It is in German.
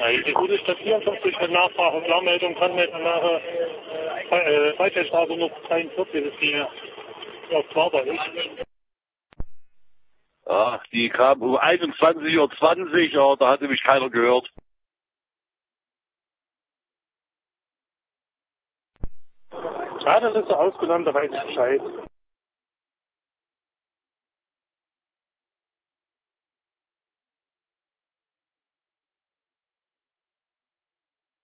Die Route Stadt 44 mit Nachfrage und Klarmeldung kann mir danach Freitagsstraße noch 43, das ist die auf Zwaber ist. Ach, die kam um 21:20 Uhr, da hatte mich keiner gehört. Ja, das ist so ausgenommen, da weiß ich Bescheid.